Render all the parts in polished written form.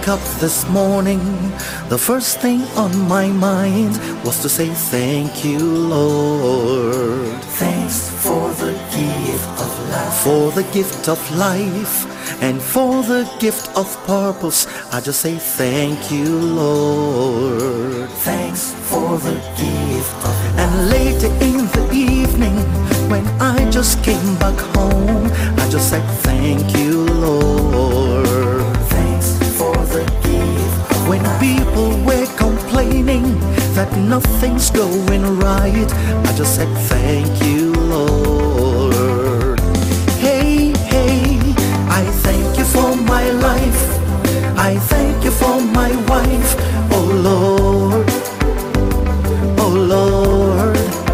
up this morning, the first thing on my mind was to say thank you, Lord. Thanks for the gift of life. For the gift of life and for the gift of purpose, I just say thank you, Lord. Thanks for the gift of life. And later in the evening, when I just came back home, I just said thank you, Lord. Thanks for the gift of When life. people were complaining that nothing's going right, I just said thank you, Lord. Hey, hey, I thank you for my life. I thank you for my wife. Oh Lord, oh Lord.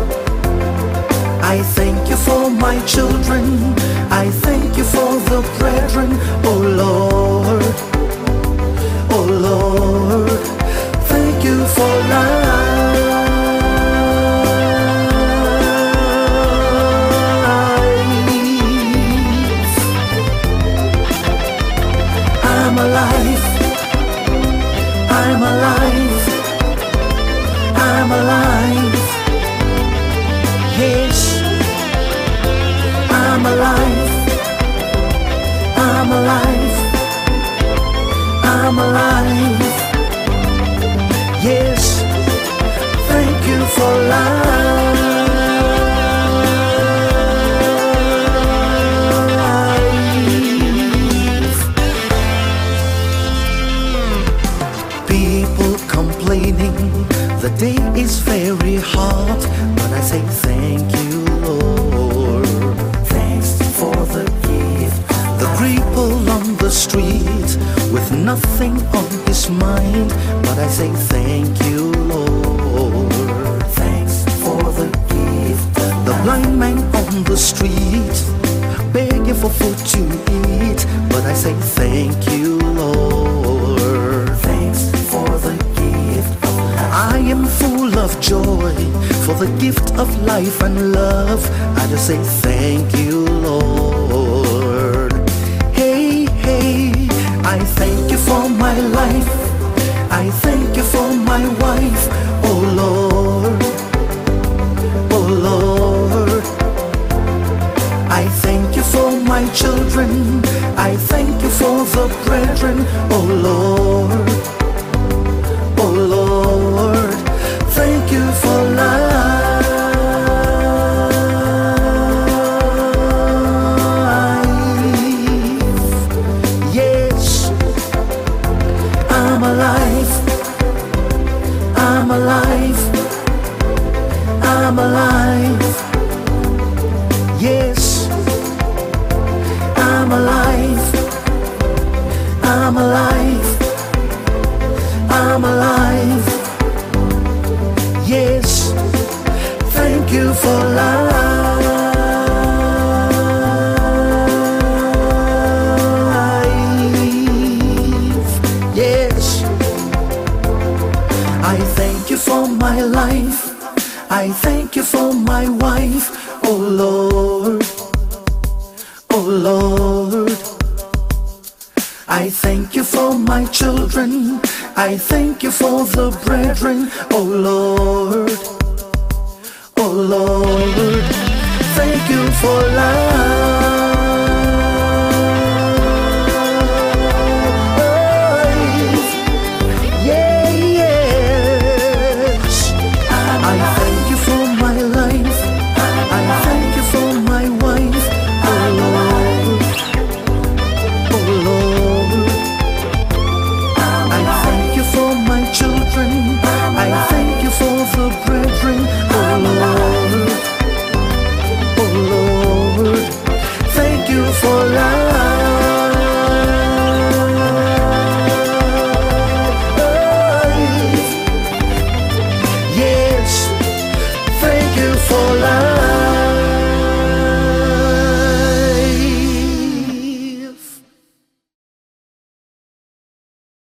I thank you for my children. I thank you for the brethren. Oh Lord, oh Lord. Thank you for life. I'm alive. I'm alive. I'm alive. Yes, I'm alive. I'm alive. I'm alive. Yes, thank you for life. People complaining the day is very hot, but I say thank you, Lord. Thanks for the gift of The life. cripple on the street with nothing on his mind, but I say thank you, Lord. Thanks for the gift of The life. blind man on the street begging for food to eat, but I say thank you, Lord. Thanks for the gift of life. I am full of joy for the gift of life and love. I just say thank you, Lord. Hey, hey, I thank you for my life. I thank you for my wife. Oh Lord, oh Lord. I thank you for my children. I thank you for the brethren. Oh Lord, oh Lord. Thank you for life. Yes, I'm alive. I'm alive. I'm alive. Yes, I'm alive. I'm alive. I'm alive. Yes, thank you for life. Yes, I thank you for my life. I thank you for my wife. Oh Lord, oh Lord. I thank you for my children. I thank you for the brethren. Oh Lord, oh Lord. Thank you for life.